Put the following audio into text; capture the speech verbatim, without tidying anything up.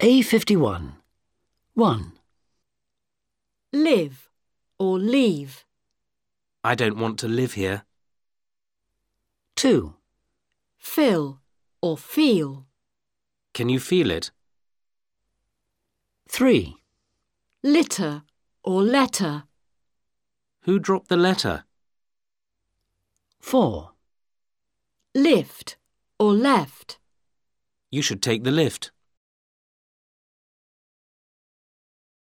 A fifty-one. one. Live or leave. I don't want to live here. two. Fill or feel. Can you feel it? three. Litter or letter. Who dropped the letter? four. Lift or left. You should take the lift.